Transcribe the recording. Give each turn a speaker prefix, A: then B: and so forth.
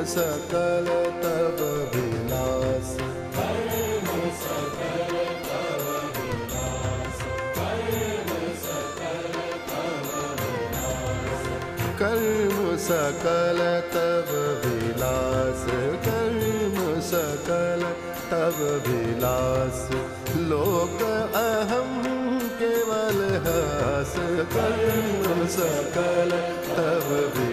A: सकल तव विलास,
B: कर्म सकल तव विलास, कर्म सकल तव विलास,
A: कर्म सकल तव विलास, कर्म सकल तव विलास, लोक अहम केवल हास, कर्म सकल तव विलास।